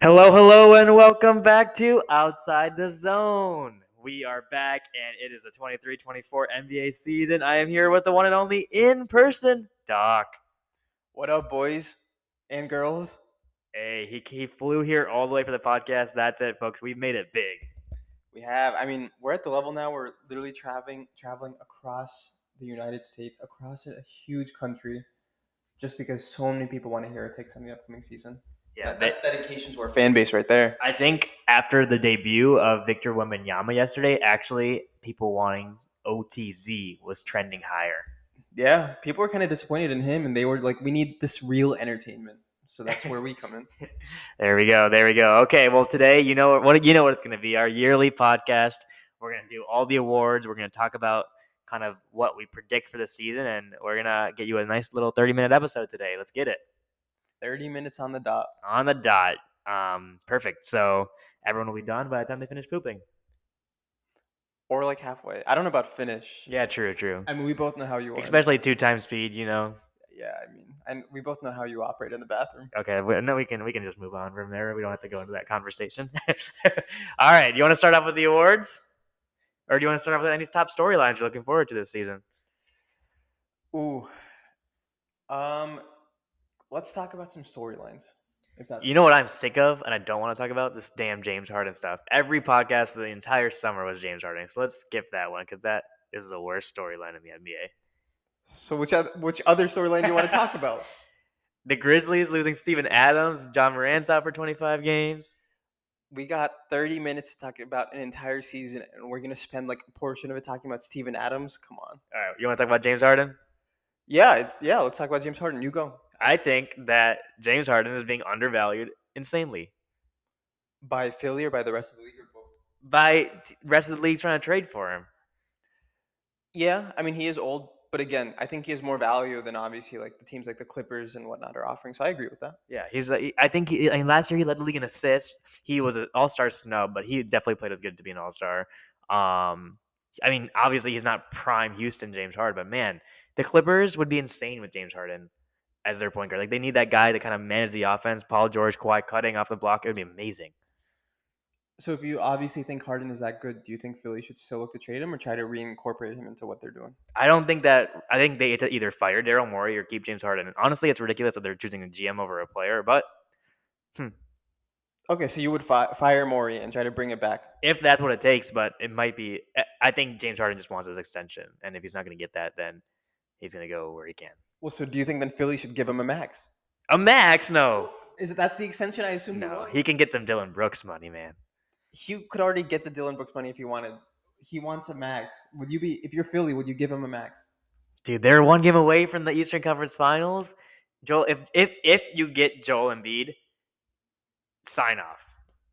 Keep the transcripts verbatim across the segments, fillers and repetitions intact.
Hello, hello, and welcome back to Outside the Zone. We are back, and it is the twenty-three twenty-four N B A season. I am here with the one and only in person, Doc. What up, boys and girls? Hey, he, he flew here all the way for the podcast. That's it, folks. We've made it big. We have. I mean, we're at the level now. We're literally traveling, traveling across the United States, across a huge country, just because so many people want to hear our takes on the upcoming season. Yeah, That, they- that's dedication to our fan base right there. I think after the debut of Victor Wembanyama yesterday, actually, people wanting O T Z was trending higher. Yeah, people were kind of disappointed in him, and they were like, "We need this real entertainment." So that's where we come in. There we go. There we go. Okay. Well, today, you know what you know what it's going to be, our yearly podcast. We're going to do all the awards. We're going to talk about kind of what we predict for the season, and we're going to get you a nice little thirty minute episode today. Let's get it Thirty minutes on the dot. on the dot. Um, perfect. So everyone will be done by the time they finish pooping. Or like halfway. I don't know about finish. Yeah, true, true. I mean, we both know how you are. Especially two times speed, you know. Yeah, I mean, and we both know how you operate in the bathroom. Okay, no, we can we can just move on from there. We don't have to go into that conversation. All right, do you want to start off with the awards, or do you want to start off with any top storylines you're looking forward to this season? Ooh, um, let's talk about some storylines. If that's You know what I'm sick of, and I don't want to talk about this damn James Harden stuff. Every podcast for the entire summer was James Harden, so let's skip that one because that is the worst storyline in the N B A. So which other which other storyline do you want to talk about? The Grizzlies losing Steven Adams, John Morant's out for twenty-five games. We got thirty minutes to talk about an entire season, and we're gonna spend like a portion of it talking about Steven Adams. Come on. All right, you want to talk about James Harden? Yeah, it's yeah. Let's talk about James Harden. You go. I think that James Harden is being undervalued insanely By Philly or by the rest of the league or both? by t- rest of the league trying to trade for him. Yeah, I mean he is old, but again, I think he has more value than obviously like the teams like the Clippers and whatnot are offering. So I agree with that. Yeah, he's. Like, I think he, I mean, last year he led the league in assists. He was an All Star snub, but he definitely played as good to be an All Star. Um, I mean, obviously he's not prime Houston James Harden, but man, the Clippers would be insane with James Harden as their point guard. Like they need that guy to kind of manage the offense. Paul George, Kawhi cutting off the block. It would be amazing. So if you obviously think Harden is that good, do you think Philly should still look to trade him or try to reincorporate him into what they're doing? I don't think that. I think they to either fire Daryl Morey or keep James Harden. And honestly, it's ridiculous that they're choosing a G M over a player. But hmm, Okay, so you would fi- fire Morey and try to bring it back. if that's what it takes, but it might be. I think James Harden just wants his extension, and if he's not going to get that, then he's going to go where he can. Well, so do you think then Philly should give him a max? A max? No, Is it that's the extension? I assume. no. He can get some Dylan Brooks money, man. He could already get the Dylan Brooks money if he wanted. He wants a max. Would you be if you're Philly? Would you give him a max? Dude, they're one game away from the Eastern Conference Finals. Joel, if if if you get Joel Embiid, sign off.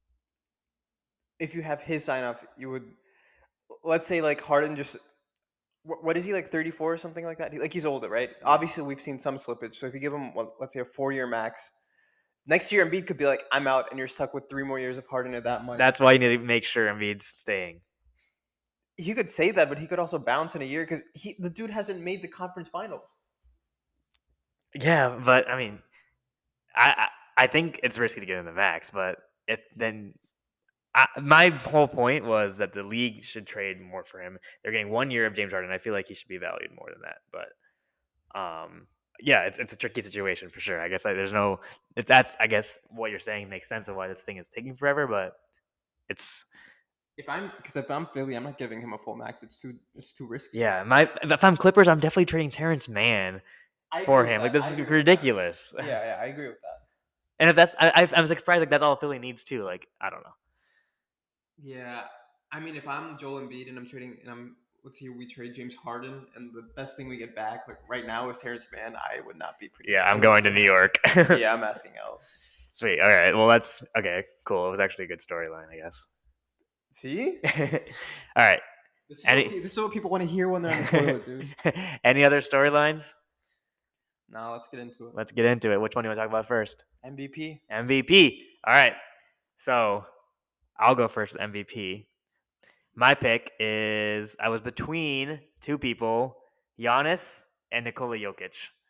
If you have his sign off, you would. Let's say like Harden just. wh- What is he like thirty-four or something like that? He, like he's older, right? Obviously, we've seen some slippage. So if you give him, well, let's say a four-year max, next year Embiid could be like, "I'm out," and you're stuck with three more years of Harden at that money. That's why you need to make sure Embiid's staying. He could say that, but he could also bounce in a year because he the dude hasn't made the conference finals. Yeah, but I mean, I I, I think it's risky to get in the max, but if then. I, my whole point was that the league should trade more for him. They're getting one year of James Harden. I feel like he should be valued more than that. But um, yeah, it's it's a tricky situation for sure. I guess I, there's no if that's I guess what you're saying makes sense of why this thing is taking forever. But it's If I'm because if I'm Philly, I'm not giving him a full max. It's too it's too risky. yeah. My if I'm Clippers, I'm definitely trading Terrence Mann I for agree with him. Like that. this I is agree with that. ridiculous. Yeah, yeah, I agree with that. And if that's I, I I'm surprised like that's all Philly needs too. Like I don't know. Yeah, I mean, if I'm Joel Embiid and I'm trading, and I'm let's see, we trade James Harden, and the best thing we get back, like right now, is Terrence Mann. I would not be pretty. Yeah, I'm going to New York. Yeah, I'm asking out. Sweet. All right. Well, that's okay. Cool. It was actually a good storyline, I guess. See, All right. this is, Any- what, pe- this is what people want to hear when they're on the toilet, dude. Any other storylines? Now let's get into it. Let's get into it. Which one do you want to talk about first? M V P. M V P. All right. So I'll go first with M V P. My pick is I was between two people, Giannis and Nikola Jokic.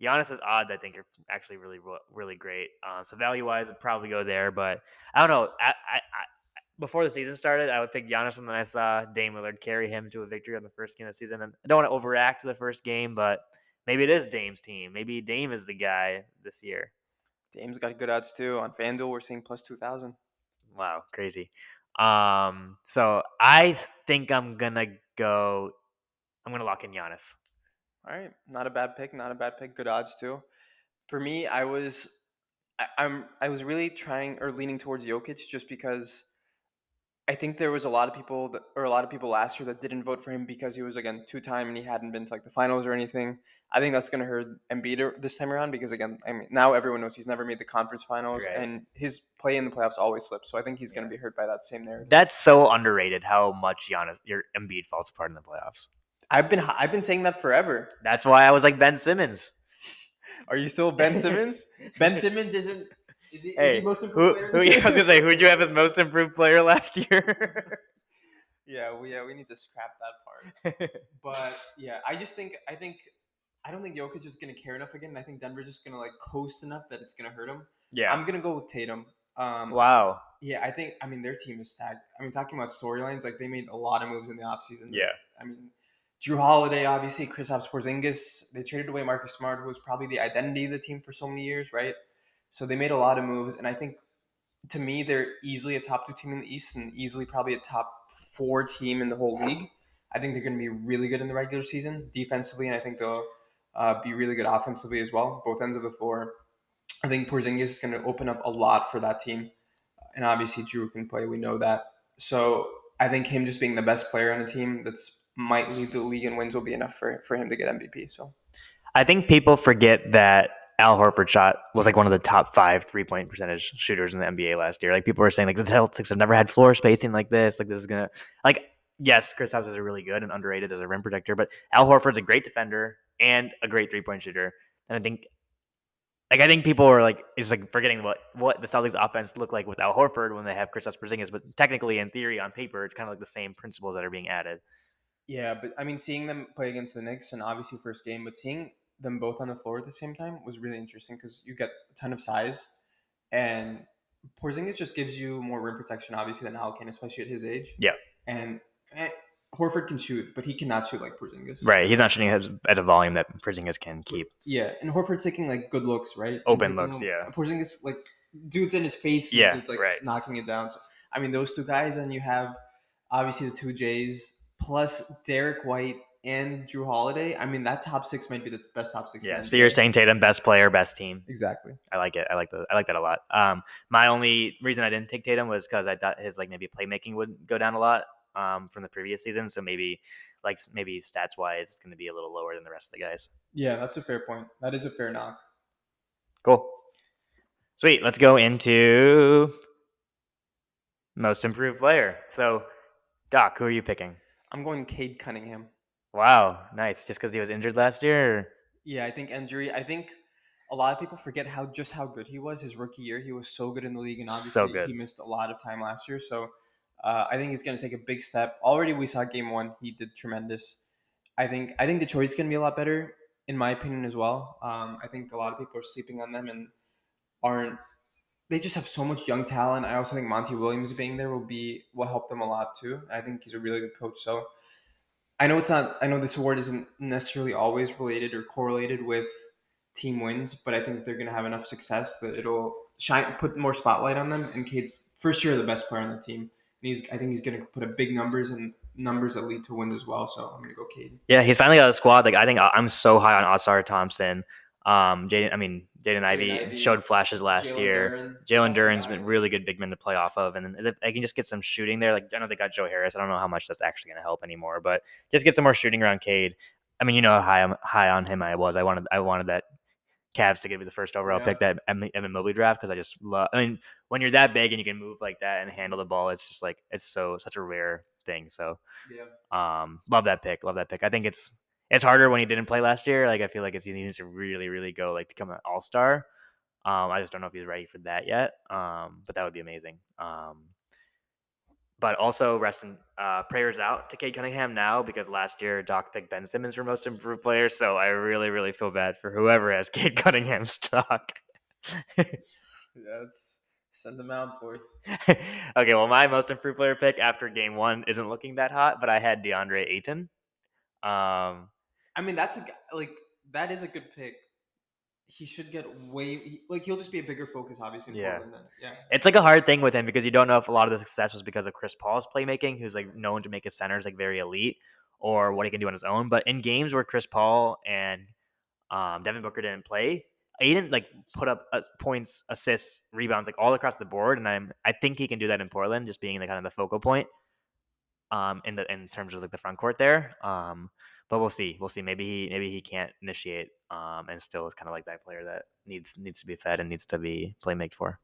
Giannis's odds, I think, are actually really, really great. Uh, so value wise, I'd probably go there. But I don't know. I, I, I before the season started, I would pick Giannis, and then I saw Dame Lillard carry him to a victory on the first game of the season. And I don't want to overact the first game, but maybe it is Dame's team. Maybe Dame is the guy this year. Dame's got good odds too. On FanDuel, we're seeing plus two thousand. Wow, crazy. Um, so I think I'm gonna go. I'm gonna lock in Giannis. All right, not a bad pick. Not a bad pick. Good odds too. For me, I was, I, I'm, I was really trying or leaning towards Jokic just because I think there was a lot of people that, or a lot of people last year that didn't vote for him because he was again two time and he hadn't been to like the finals or anything. I think that's going to hurt Embiid this time around because again, I mean, now everyone knows he's never made the conference finals Right. and his play in the playoffs always slips. So I think he's going to be hurt by that same narrative. That's so underrated. How much Giannis, your Embiid falls apart in the playoffs. I've been I've been saying that forever. That's why I was like Ben Simmons. Are you still Ben Simmons? Ben Simmons isn't. Is he, Hey, is he most improved who, player? who, this year? I was gonna say, who'd you have as most improved player last year? yeah, we yeah we need to scrap that part. But yeah, I just think I think I don't think Jokic is gonna care enough again. And I think Denver's just gonna like coast enough that it's gonna hurt him. Yeah. I'm gonna go with Tatum. Um, wow. Yeah, I think I mean their team is stacked. I mean, talking about storylines, like they made a lot of moves in the offseason. Yeah. I mean, Drew Holiday, obviously, Kristaps Porzingis. They traded away Marcus Smart, who was probably the identity of the team for so many years, right? So they made a lot of moves, and I think to me they're easily a top two team in the East and easily probably a top four team in the whole league. I think they're going to be really good in the regular season defensively, and I think they'll uh, be really good offensively as well, both ends of the floor. I think Porzingis is going to open up a lot for that team, and obviously Drew can play. We know that. So I think him just being the best player on the team that's might lead the league in wins will be enough for, for him to get M V P. So I think people forget that Al Horford shot was like one of the top five three point percentage shooters in the N B A last year. Like people were saying, like the Celtics have never had floor spacing like this. Like this is gonna like yes, Kristaps is really good and underrated as a rim protector, but Al Horford's a great defender and a great three point shooter. And I think like I think people are like is like forgetting what what the Celtics offense looked like with Al Horford when they have Kristaps Porzingis, but technically in theory on paper it's kind of like the same principles that are being added. Yeah, but I mean, seeing them play against the Knicks and obviously first game, but seeing them both on the floor at the same time was really interesting because you get a ton of size, and Porzingis just gives you more rim protection, obviously, than Al can, especially at his age. Yeah, and, and Horford can shoot, but he cannot shoot like Porzingis. Right, he's not shooting at a volume that Porzingis can keep. Yeah, and Horford's taking like good looks, right? Open looks, them, yeah. Porzingis like dude's in his face, yeah, dude's like right. knocking it down. So I mean, those two guys, and you have obviously the two Jays. Plus Derek White and Drew Holiday. I mean, that top six might be the best top six. Yeah. So you're saying Tatum, best player, best team. Exactly. I like it. I like the. I like that a lot. Um, my only reason I didn't take Tatum was because I thought his like maybe playmaking would go down a lot um, from the previous season. So maybe like maybe stats wise, it's going to be a little lower than the rest of the guys. Yeah, that's a fair point. That is a fair knock. Cool. Sweet. Let's go into most improved player. So, Doc, who are you picking? I'm going Cade Cunningham. Wow, nice. Just because he was injured last year? Or? Yeah, I think injury. I think a lot of people forget how just how good he was his rookie year. He was so good in the league, and obviously so good. he missed a lot of time last year. So uh, I think he's going to take a big step. Already, we saw game one; he did tremendous. I think I think Detroit's going to be a lot better, in my opinion, as well. Um, I think a lot of people are sleeping on them and aren't. They just have so much young talent. I also think Monty Williams being there will be will help them a lot too. I think he's a really good coach. So I know it's not. I know this award isn't necessarily always related or correlated with team wins, but I think they're going to have enough success that it'll shine, put more spotlight on them. And Cade's for sure the best player on the team. And he's. I think he's going to put up big numbers and numbers that lead to wins as well. So I'm going to go Cade. Yeah, he's finally got a squad. Like I think I'm so high on Ausar Thompson. Um, Jaden, I mean, Jaden Ivey, Ivey showed flashes last Jalen year. Jalen Duren's been really good big men to play off of, and if I can just get some shooting there. Like I know they got Joe Harris. I don't know how much that's actually going to help anymore, but just get some more shooting around Cade. I mean, you know how high I'm high on him I was. I wanted I wanted that Cavs to give me the first overall yeah. pick, that Evan Mobley draft, because I just love. I mean, when you're that big and you can move like that and handle the ball, it's just like it's so such a rare thing. So, yeah, um, love that pick. Love that pick. I think it's. It's harder when he didn't play last year. Like I feel like it's, he needs to really, really go like become an all star. Um, I just don't know if he's ready for that yet. Um, but that would be amazing. Um, but also resting uh, prayers out to Cade Cunningham now because last year Doc picked Ben Simmons for most improved player. So I really, really feel bad for whoever has Cade Cunningham stock. Yeah, it's send them out, boys. Okay, well, my most improved player pick after game one isn't looking that hot, but I had DeAndre Ayton. Um, I mean, that's a g- like that is a good pick. He should get way he, like he'll just be a bigger focus, obviously in Yeah. Portland. Then yeah, It's like a hard thing with him because you don't know if a lot of the success was because of Chris Paul's playmaking, who's like known to make his centers like very elite, or what he can do on his own. But in games where Chris Paul and um, Devin Booker didn't play, Aiden like put up uh, points, assists, rebounds like all across the board, and I'm I think he can do that in Portland, just being the kind of the focal point um, in the in terms of like the front court there. Um, but we'll see. We'll see. Maybe he maybe he can't initiate um, and still is kind of like that player that needs needs to be fed and needs to be playmake for.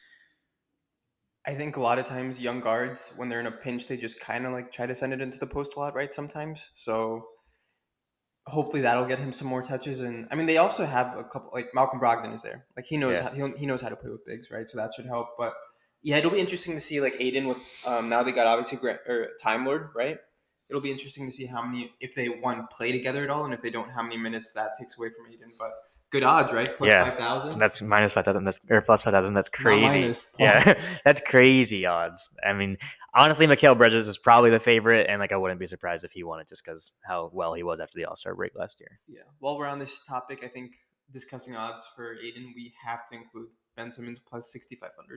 I think a lot of times young guards when they're in a pinch, they just kind of like try to send it into the post a lot, right? Sometimes, so hopefully that'll get him some more touches. And I mean, they also have a couple like Malcolm Brogdon is there, like he knows Yeah. how he, he knows how to play with bigs, right? So that should help. But yeah, it'll be interesting to see like Aiden with um, now they got obviously Grant, or Time Lord, right? It'll be interesting to see how many if they one play together at all, and if they don't, how many minutes that takes away from Aiden. But good odds, right? Plus Yeah. five thousand. That's minus five thousand. That's or plus five thousand. That's Not crazy. minus, Yeah, plus. that's crazy odds. I mean, honestly, Mikal Bridges is probably the favorite, and like I wouldn't be surprised if he won it just because how well he was after the All Star break last year. Yeah. While we're on this topic, I think discussing odds for Aiden, we have to include Ben Simmons plus sixty five hundred.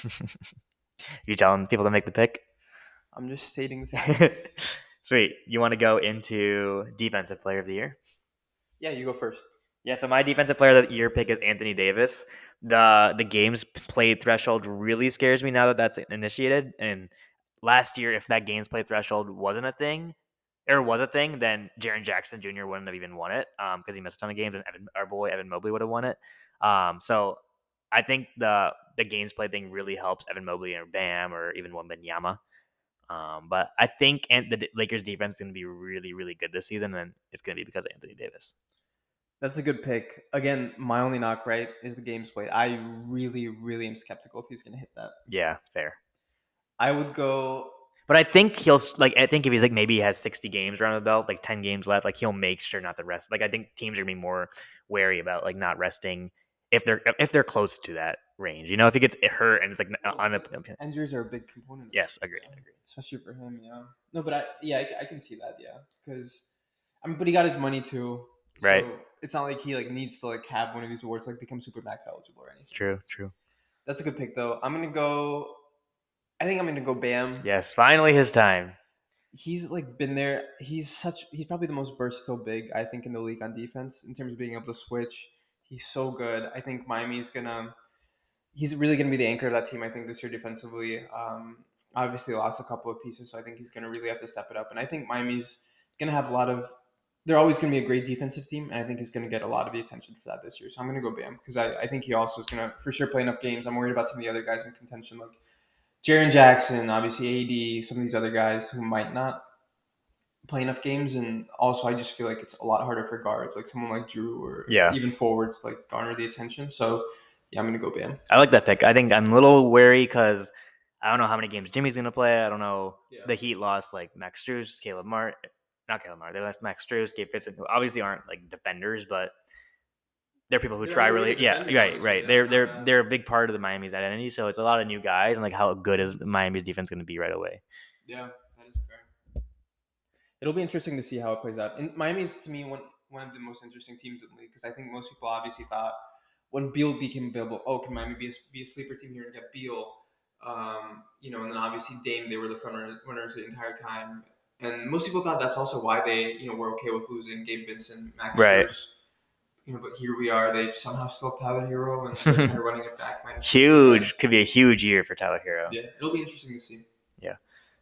You telling people to make the pick? I'm just stating the fact. Sweet. You want to go into defensive player of the year? Yeah, you go first. Yeah, so my defensive player of the year pick is Anthony Davis. The the games played threshold really scares me now that that's initiated. And last year, if that games played threshold wasn't a thing, or was a thing, then Jaren Jackson Junior wouldn't have even won it because um, he missed a ton of games, and Evan, our boy Evan Mobley would have won it. Um, so I think the the games played thing really helps Evan Mobley or Bam or even Wembanyama. Um, but I think and the Lakers defense is going to be really, really good this season, and it's going to be because of Anthony Davis. That's a good pick. Again, my only knock, right, is the games played. I really, really am skeptical if he's going to hit that. Yeah, fair. I would go. But I think he'll like. I think if he's like maybe he has sixty games around the belt, like ten games left, like he'll make sure not to rest. Like I think teams are gonna be more wary about like not resting if they're if they're close to that range. You know, if he gets hurt and it's like on a Injuries are a big component. Of yes, it, agreed, yeah. agreed. Especially for him, yeah. No, but I yeah I, I can see that, yeah, because I mean, but he got his money too, so right? It's not like he like needs to like have one of these awards like become Supermax eligible or anything. True, true. That's a good pick though. I'm gonna go. I think I'm gonna go Bam. Yes, finally his time. He's like been there. He's such. He's probably the most versatile big I think in the league on defense in terms of being able to switch. He's so good. I think Miami's gonna. He's really gonna be the anchor of that team. I think this year defensively. Um, obviously lost a couple of pieces, so I think he's gonna really have to step it up. And I think Miami's gonna have a lot of. They're always gonna be a great defensive team, and I think he's gonna get a lot of the attention for that this year. So I'm gonna go Bam because I, I think he also is gonna for sure play enough games. I'm worried about some of the other guys in contention like. Jaren Jackson, obviously A D, some of these other guys who might not play enough games, and also I just feel like it's a lot harder for guards, like someone like Drew or yeah. even forwards, to like garner the attention. So yeah, I'm gonna go Bam. I like that pick. I think I'm a little wary because I don't know how many games Jimmy's gonna play. I don't know. Yeah. The Heat lost like Max Strus, Caleb Martin, not Caleb Martin. They lost Max Strus, Gabe Vincent, who obviously aren't like defenders, but. They're people who they're try really, yeah, right, right. Yeah, they're they're they're a big part of the Miami's identity. So it's a lot of new guys, and like how good is Miami's defense going to be right away? Yeah, that is fair. It'll be interesting to see how it plays out. And Miami's to me one one of the most interesting teams in the league because I think most people obviously thought when Beal became available, oh, can Miami be a, be a sleeper team here and get Beal? Um, you know, and then obviously Dame, they were the front runners the entire time. And most people thought that's also why they, you know, were okay with losing Gabe Vincent, Max right. Strus. You know, but here we are. They somehow still have Tyler Hero, and they're kind of running it back. Huge. Could be a huge year for Tyler Hero. Yeah, it'll be interesting to see. Yeah.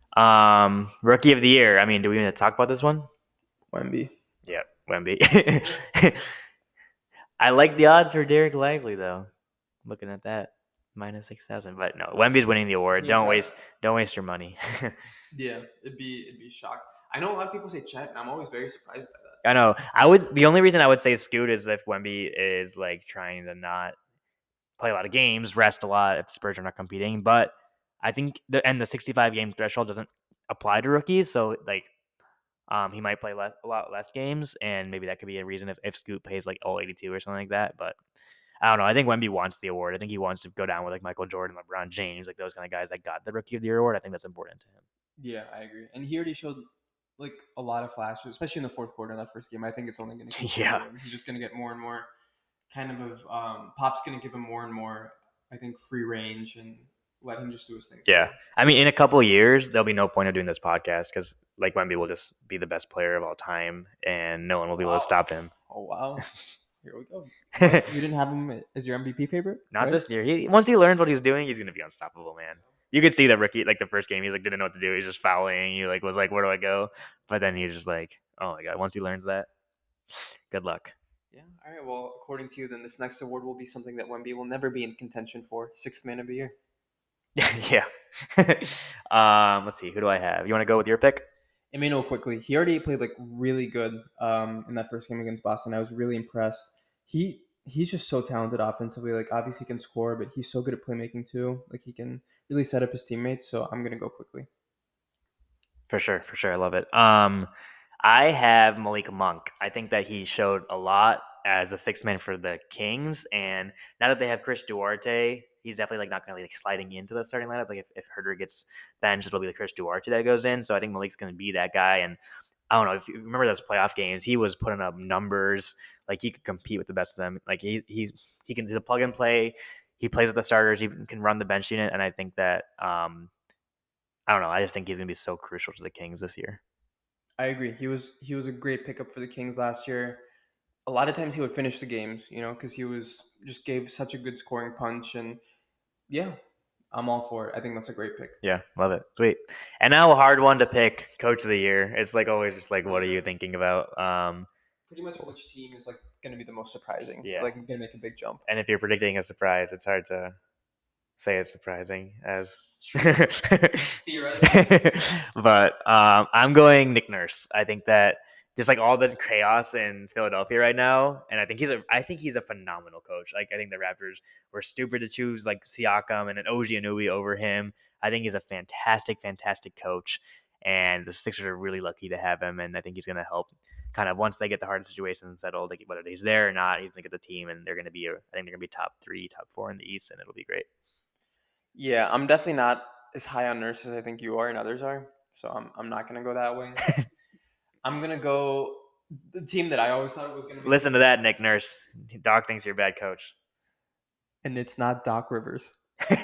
Um, Rookie of the year. I mean, do we want to talk about this one? Wemby. Yeah, Wemby. I like the odds for Derek Lively, though. Looking at that, minus six thousand. But no, Wemby's winning the award. Don't waste. Don't waste your money. Yeah, it'd be it'd be shocked. I know a lot of people say Chet, and I'm always very surprised by that. I know. I would. The only reason I would say Scoot is if Wemby is like trying to not play a lot of games, rest a lot if the Spurs are not competing. But I think the and the sixty-five game threshold doesn't apply to rookies, so like um he might play less, a lot less games, and maybe that could be a reason if, if Scoot plays like all eighty-two or something like that. But I don't know. I think Wemby wants the award. I think he wants to go down with like Michael Jordan, LeBron James, like those kind of guys that got the Rookie of the Year award. I think that's important to him. Yeah, I agree. And he already showed like a lot of flashes, especially in the fourth quarter in that first game. I think it's only going to continue. Yeah. He's just going to get more and more kind of of um, Pop's going to give him more and more, I think, free range and let him just do his thing. Yeah. I mean, in a couple of years, there'll be no point of doing this podcast because like Wemby will just be the best player of all time, and no one will be able Wow. to stop him. Oh wow. Here we go. But you didn't have him as your M V P favorite? Not right? this year. He once he learns what he's doing, he's gonna be unstoppable, man. You could see that Ricky, like the first game, he's like didn't know what to do. He's just fouling. He like was like, where do I go? But then he's just like, oh my god. Once he learns that, good luck. Yeah. All right. Well, according to you, then this next award will be something that Wemby will never be in contention for: sixth man of the year. Yeah. um. Let's see. Who do I have? You want to go with your pick? Emmanuel quickly. He already played like really good um, in that first game against Boston. I was really impressed. He he's just so talented offensively. Like obviously he can score, but he's so good at playmaking too. Like he can really set up his teammates. So I'm gonna go quickly. For sure, for sure. I love it. Um, I have Malik Monk. I think that he showed a lot as a six man for the Kings, and now that they have Chris Duarte, he's definitely like not going to be like sliding into the starting lineup. Like if, if Herder gets benched, it'll be the Chris Duarte that goes in. So I think Malik's going to be that guy. And I don't know if you remember those playoff games, he was putting up numbers like he could compete with the best of them. Like he's he's he can he's a plug and play. He plays with the starters. He can run the bench unit, and I think that um, I don't know. I just think he's going to be so crucial to the Kings this year. I agree. He was he was a great pickup for the Kings last year. A lot of times he would finish the games, you know, because he was just gave such a good scoring punch, and yeah, I'm all for it. I think that's a great pick. Yeah, love it. Sweet. And now a hard one to pick, Coach of the Year. It's like always just like, what are you thinking about? Um, Pretty much which team is like going to be the most surprising? Yeah. Like going to make a big jump. and if you're predicting a surprise, it's hard to say it's surprising as. But um, I'm going Nick Nurse. I think that just like all the chaos in Philadelphia right now, and I think he's a I think he's a phenomenal coach. Like I think the Raptors were stupid to choose like Siakam and an O G Anunoby over him. I think he's a fantastic, fantastic coach, and the Sixers are really lucky to have him. And I think he's going to help kind of once they get the hard situations settled, like whether he's there or not, he's going to get the team, and they're going to be. I think they're going to be top three, top four in the East, and it'll be great. Yeah, I'm definitely not as high on Nurse as I think you are and others are. So I'm I'm not going to go that way. I'm going to go the team that I always thought it was going to be. Listen to that, Nick Nurse. Doc thinks you're a bad coach. And it's not Doc Rivers.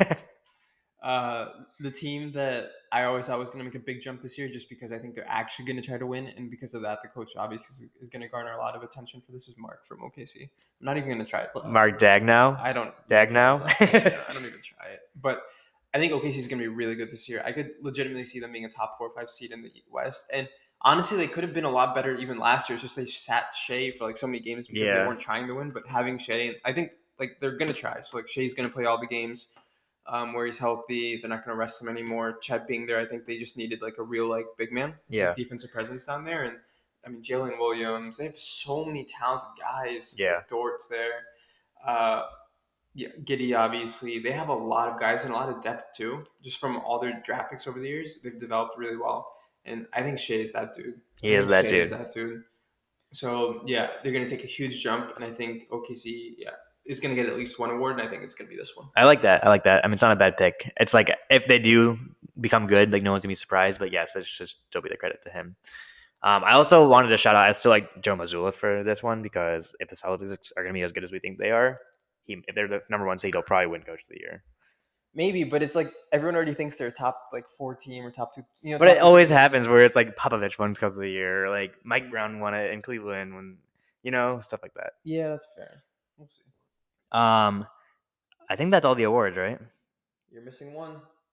Uh, the team that I always thought was going to make a big jump this year, just because I think they're actually going to try to win, and because of that, the coach obviously is, is going to garner a lot of attention for this. Is Mark from O K C. I'm not even going to try it. Mark Dagnow. I don't Dagnow. yeah, I don't even try it, but I think O K C is going to be really good this year. I could legitimately see them being a top four or five seed in the West, and honestly, they could have been a lot better even last year. It's just they sat Shea for like so many games because Yeah. they weren't trying to win, but having Shea, I think like they're going to try. So like Shea's going to play all the games. Um, where he's healthy, they're not going to rest him anymore. Chet being there, I think they just needed like a real like big man, Yeah. like, defensive presence down there. And I mean, Jalen Williams, they have so many talented guys. Yeah. Like Dort's there. Uh, yeah, Giddey obviously. They have a lot of guys and a lot of depth too. Just from all their draft picks over the years, they've developed really well. And I think Shea is that dude. He I is think that Shea dude. Is that dude. So yeah, they're going to take a huge jump, and I think O K C, yeah, is going to get at least one award, and I think it's going to be this one. I like that. I like that. I mean, it's not a bad pick. It's like if they do become good, like no one's gonna be surprised. But yes, it's just still be the credit to him. Um, I also wanted to shout out. I still like Joe Mazzulla for this one because if the Celtics are gonna be as good as we think they are, he if they're the number one seed, he'll probably win Coach of the Year. Maybe, but it's like everyone already thinks they're a top like four team or top two. You know, But top it two always team. happens where it's like Popovich won Coach of the Year, or like Mike Brown won it in Cleveland when you know stuff like that. Yeah, that's fair. We'll see. Um, I think that's all the awards, right? You're missing one.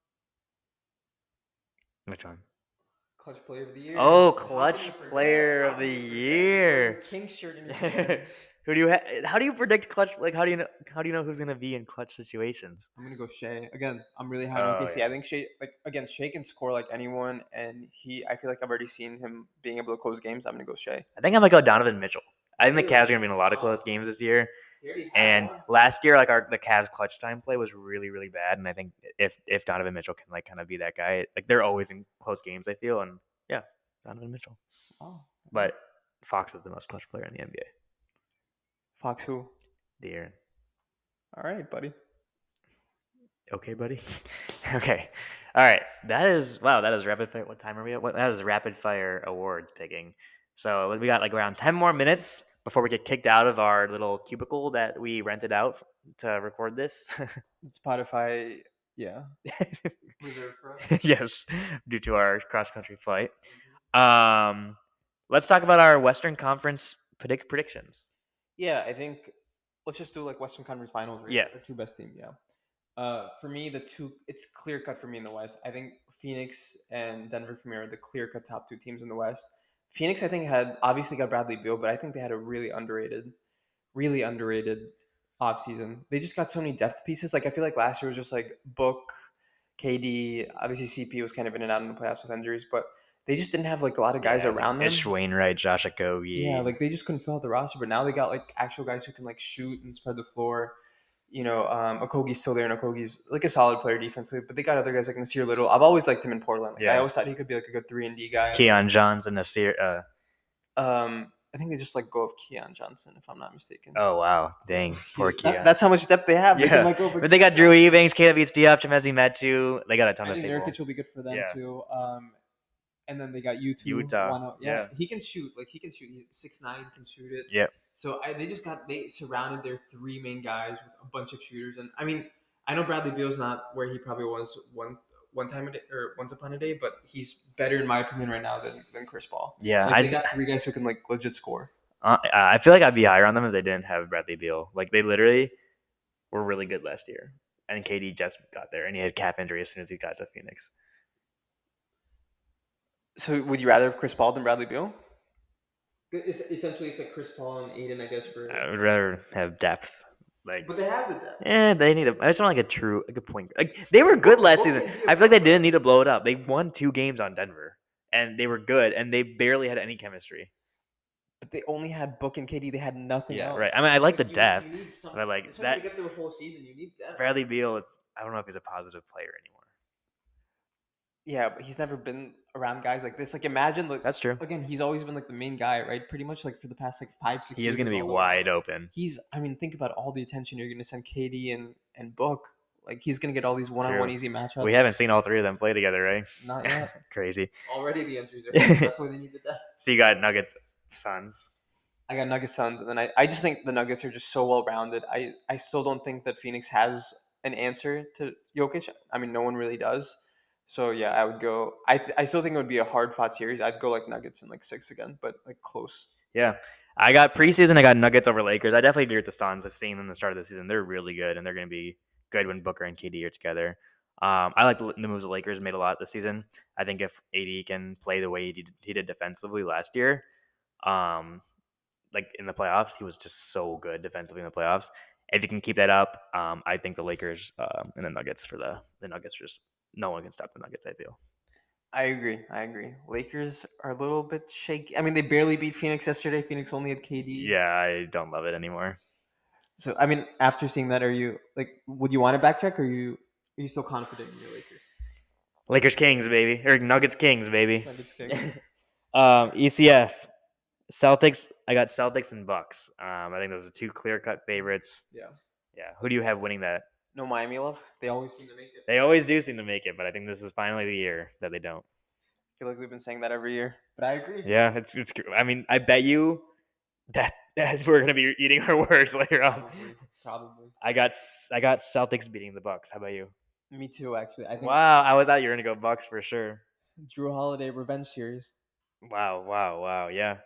Which one? Clutch Player of the Year. Oh, How could Clutch you forget? Player How of could the you forget? Year. You're King shirt in your hand. Who do you ha- how do you predict clutch? Like how do you know how do you know who's gonna be in clutch situations? I'm gonna go Shea again. I'm really high on Oh, O K C. yeah. I think Shea, like again, Shea can score like anyone, and he. I feel like I've already seen him being able to close games. I'm gonna go Shea. I think I might go Donovan Mitchell. I think the Really? Cavs are gonna be in a lot of close games this year, He already had And one. last year, like our the Cavs clutch time play was really really bad, and I think if if Donovan Mitchell can like kind of be that guy, like they're always in close games. I feel, and yeah, Donovan Mitchell. Oh, But Fox is the most clutch player in the N B A. Fox who? De'Aaron. All right, buddy. Okay, buddy. Okay. All right. That is wow. That is rapid fire. What time are we at? What, that is rapid fire award picking. So we got like around ten more minutes before we get kicked out of our little cubicle that we rented out to record this. Spotify, yeah, reserved for us. Yes, due to our cross country flight. Um, let's talk about our Western Conference predict predictions. Yeah, I think let's just do like Western Conference Finals. Right? Yeah. Our two best teams. Yeah. Uh, for me, the two it's clear cut for me in the West. I think Phoenix and Denver for me are the clear cut top two teams in the West. Phoenix, I think, had obviously got Bradley Beal, but I think they had a really underrated, really underrated offseason. They just got so many depth pieces. Like I feel like last year was just like Book, K D. Obviously, C P was kind of in and out in the playoffs with injuries, but they just didn't have like a lot of guys Yeah, it's around like them. Ish Wainwright, Josh Okogie. Yeah, like they just couldn't fill out the roster, but now they got like actual guys who can like shoot and spread the floor. You know, um, Okogie's still there, and Okogie's like a solid player defensively, but they got other guys like Nasir Little. I've always liked him in Portland. Like, I Yeah. always thought he could be like a good three and D guy. Keon Johnson, Nasir. Uh, Um, I think they just let go of Keon Johnson, if I'm not mistaken. oh wow, dang, poor That- Keon. that's how much depth they have. They Yeah. can let go of But they got Drew Evans, Caleb Diop, Chemezi Metu. They got a ton I of think people. Nurkic will be good for them Yeah. too. Um, and then they got U two. Utah, Why not? Yeah, yeah. he can shoot. Like he can shoot. He's six nine, can shoot it. Yep. So I, they just got they surrounded their three main guys with a bunch of shooters, and I mean I know Bradley Beal's not where he probably was one one time a day or once upon a day, but he's better in my opinion right now than, than Chris Paul. Yeah, Like, I they got three guys who can like legit score. uh, I feel like I'd be higher on them if they didn't have Bradley Beal. Like they literally were really good last year, and K D just got there, and he had calf injury as soon as he got to Phoenix. So would you rather have Chris Paul than Bradley Beal? It's, essentially, it's like Chris Paul and Aiden, I guess. For I would rather have depth. Like, but they have the depth. eh, they need a. I just want like a true, like a point. Like they were good last Book season. can be a I feel like they point didn't need to blow it up. They won two games on Denver, and they were good, and they barely had any chemistry. But they only had Book and K D. They had nothing Yeah, else. right. I mean, I like the you, depth, You need some, but like especially that. to get through a whole season, you need depth. Bradley Beal is. I don't know if he's a positive player anymore. Yeah, but he's never been around guys like this. Like, imagine, like, That's true. again, he's always been like the main guy, right? Pretty much like for the past like five, six. He years is going to with be all the- wide open. He's, I mean, think about all the attention you're going to send K D and and Book. Like, he's going to get all these one-on-one True. easy matchups. We haven't seen all three of them play together, right? Not yet. Crazy. Already the injuries are. That's why they need the depth. So you got Nuggets, Suns. I got Nuggets Suns, and then I, I just think the Nuggets are just so well rounded. I, I still don't think that Phoenix has an answer to Jokic. I mean, no one really does. So yeah, I would go. I th- I still think it would be a hard fought series. I'd go like Nuggets in like six again, but like close. Yeah. I got preseason, I got Nuggets over Lakers. I definitely agree with the Suns. I've seen them at the start of the season. They're really good, and they're going to be good when Booker and K D are together. Um, I like the the moves the Lakers made a lot this season. I think if A D can play the way he did, he did defensively last year, um, like in the playoffs, he was just so good defensively in the playoffs. If he can keep that up, um, I think the Lakers um, and the Nuggets for the the Nuggets just no one can stop the Nuggets. I feel. I agree. I agree. Lakers are a little bit shaky. I mean, they barely beat Phoenix yesterday. Phoenix only had K D. Yeah, I don't love it anymore. So I mean, after seeing that, are you like, would you want to backtrack? Or are you are you still confident in your Lakers? Lakers Kings, baby, or Nuggets Kings, baby. Nuggets Kings. um, E C F, Celtics. I got Celtics and Bucks. Um, I think those are two clear cut favorites. Yeah. Yeah. Who do you have winning that? No Miami love. They always seem to make it. They always do seem to make it, but I think this is finally the year that they don't. I feel like we've been saying that every year, but I agree. Yeah, it's it's. I mean, I bet you that, that we're gonna be eating our words later on. Probably. Probably. I got I got Celtics beating the Bucks. How about you? Me too. Actually, I think Wow, I thought you were gonna go Bucks for sure. Drew Holiday revenge series. Wow, wow, wow. Yeah.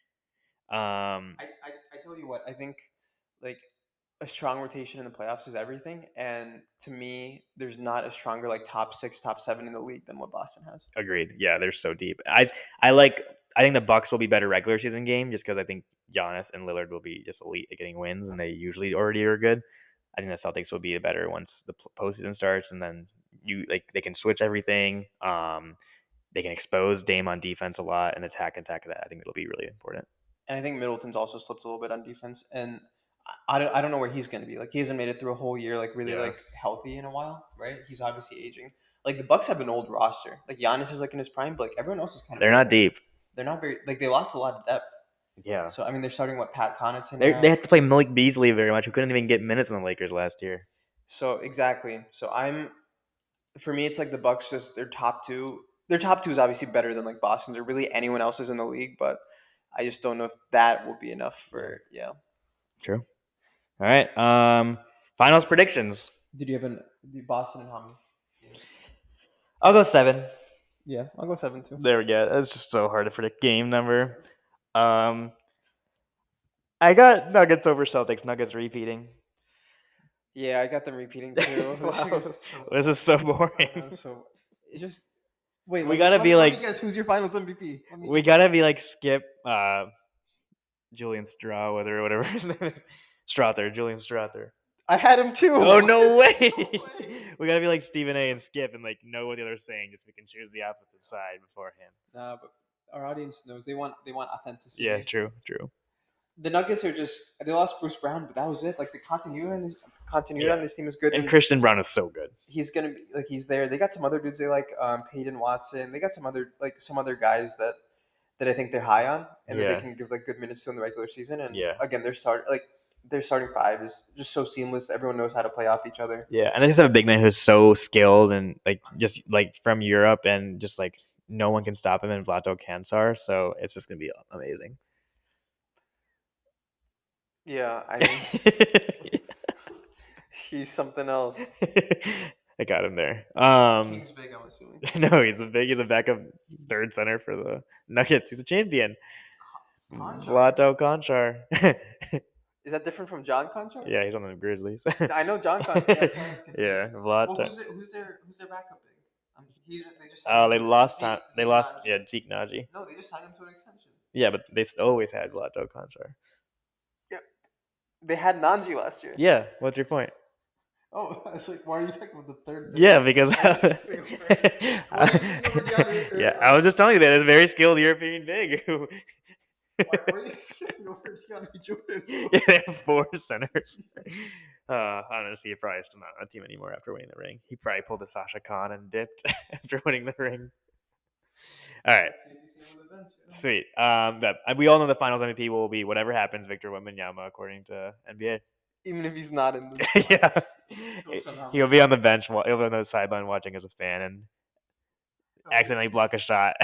Um. I, I I tell you what, I think like a strong rotation in the playoffs is everything, and to me, there's not a stronger like top six, top seven in the league than what Boston has. Agreed. Yeah, they're so deep. I I like. I think the Bucks will be better regular season game just because I think Giannis and Lillard will be just elite at getting wins, and they usually already are good. I think the Celtics will be better once the postseason starts, and then you like they can switch everything. Um, they can expose Dame on defense a lot and attack attack that. I think it'll be really important. And I think Middleton's also slipped a little bit on defense, and I don't I don't know where he's gonna be. Like he hasn't made it through a whole year like really Yeah. like healthy in a while, right? He's obviously aging. Like the Bucks have an old roster. Like Giannis is like in his prime, but like everyone else is kind of They're not old. deep. They're not very like they lost a lot of depth. Yeah. So I mean they're starting what Pat Connaughton They now. they had to play Malik Beasley very much, who couldn't even get minutes in the Lakers last year. So exactly. So I'm for me it's like the Bucks just their top two. Their top two is obviously better than like Boston's or really anyone else's in the league, but I just don't know if that will be enough for yeah. True. All right. Um, finals predictions. Did you have an Boston and how many? I'll go seven. Yeah, I'll go seven too. There we go. That's just so hard to predict game number. Um, I got Nuggets over Celtics. Nuggets repeating. Yeah, I got them repeating too. Wow. This is so boring. So it's just wait. We let me- gotta let be me- let like- me guess who's your Finals M V P? Let me- We gotta be like Skip, uh, Julian Strawther or whatever his name is. Strawther, Julian Strawther. I had him too. Oh no way! No way. We gotta be like Stephen A. and Skip and like know what the other's saying, just so we can choose the opposite side beforehand. Nah, but our audience knows they want they want authenticity. Yeah, true, true. The Nuggets are just they lost Bruce Brown, but that was it. Like the continuity on this continuity Yeah. on this team is good. And And Christian Brown is so good. he's gonna be like he's there. They got some other dudes they like, um, Peyton Watson. They got some other like some other guys that that I think they're high on and that Yeah. they can give like good minutes to in the regular season. And Yeah. again, their start like their starting five is just so seamless. Everyone knows how to play off each other. Yeah, and they just have a big man who's so skilled and like just like from Europe and just like no one can stop him in Vlato Kansar. So it's just gonna be amazing. Yeah, I mean he's something else. I got him there. Um, King's big, I'm assuming. no, he's a big. He's a backup third center for the Nuggets. He's a champion. Conchar? Vlato Konchar. Is that different from John Conchar? Yeah, he's on the Grizzlies. I know John Conchar. Yeah, that's why I was confused. yeah, Well, Vlato. who's, their, who's their who's their backup big? Um, he's, they just Oh, signed they him to- lost Zeke- time. They Zeke lost. Naji. Yeah, Zeke Naji. No, they just signed him to an extension. Yeah, but they s- always had Vlato Konchar. They had Nanji last year. Yeah. What's your point? Oh, I was like, why are you talking about the third? big? Yeah, because That's fair, fair. Well, you said you were down here, yeah, uh, I was just telling you that it's a very skilled European big. who- Why were you skipping over DeAndre Jordan? yeah, they have four centers. Uh, honestly, he probably is still not on a team anymore after winning the ring. He probably pulled a Sasha Khan and dipped after winning the ring. All right, Let's see if you see him on the bench, you know? sweet. Um, that and we all know the Finals M V P will be whatever happens, Victor Wembanyama, according to N B A. Even if he's not in the yeah, He'll somehow he'll make be it. on the bench. wa- He'll be on the sideline watching as a fan and Oh, accidentally block a shot.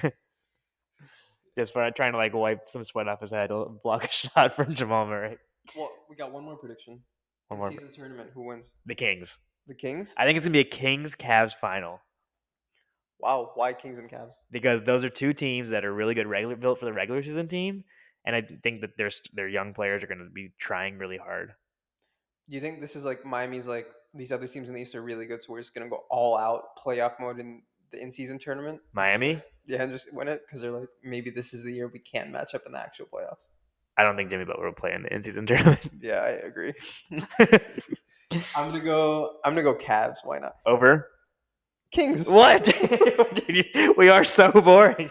Just for trying to like wipe some sweat off his head, he'll block a shot from Jamal Murray. Well, we got one more prediction. One In more. season tournament, who wins? The Kings. The Kings. I think it's gonna be a Kings Cavs final Wow, why Kings and Cavs? because those are two teams that are really good regular built for the regular season team, and I think that their st- their young players are gonna be trying really hard. Do you think this is like Miami's like these other teams in the East are really good, so we're just gonna go all out playoff mode in the in season tournament? Miami. Yeah, and just win it because they're like maybe this is the year we can't match up in the actual playoffs. I don't think Jimmy Butler will play in the in-season tournament. Yeah, I agree. I'm gonna go. I'm gonna go Cavs. Why not? Over. Kings. What? We are so boring.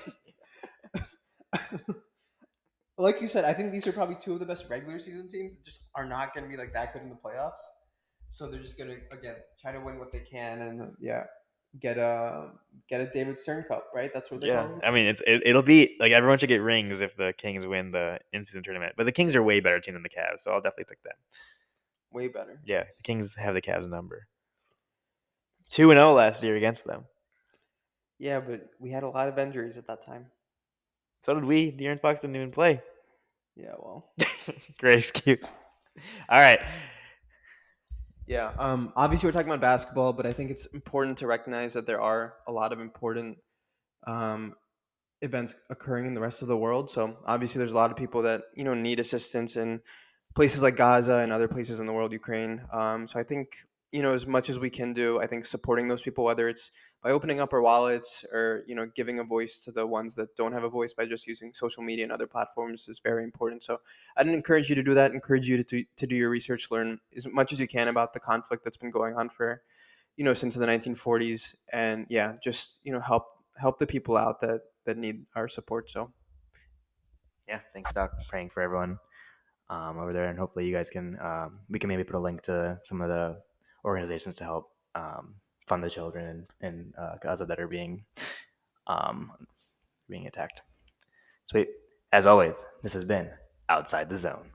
Like you said, I think these are probably two of the best regular season teams. that Just are not going to be like that good in the playoffs. So they're just going to again try to win what they can and yeah, get a get a David Stern Cup, right? That's what they're Yeah, calling it. I mean, it's it, it'll be like everyone should get rings if the Kings win the in-season tournament. But the Kings are a way better team than the Cavs, so I'll definitely pick them. Way better. Yeah, the Kings have the Cavs number. Two and zero last year against them. Yeah, but we had a lot of injuries at that time. So did we. De'Aaron Fox didn't even play. Yeah, well. Great excuse. All right. Yeah. Um. Obviously, we're talking about basketball, but I think it's important to recognize that there are a lot of important um, events occurring in the rest of the world. So obviously, there's a lot of people that you know need assistance in places like Gaza and other places in the world, Ukraine. Um. So I think you know as much as we can do, I think supporting those people, whether it's by opening up our wallets or you know giving a voice to the ones that don't have a voice by just using social media and other platforms is very important. So I'd encourage you to do that. Encourage you to do, to do your research, learn as much as you can about the conflict that's been going on for, you know, since the nineteen forties, and yeah, just you know help help the people out that that need our support. So Yeah, thanks, Doc. Praying for everyone. um, over there, and hopefully you guys can um, we can maybe put a link to some of the organizations to help um, fund the children in, in uh, Gaza that are being um, being attacked. Sweet. As always, this has been Outside the Zone.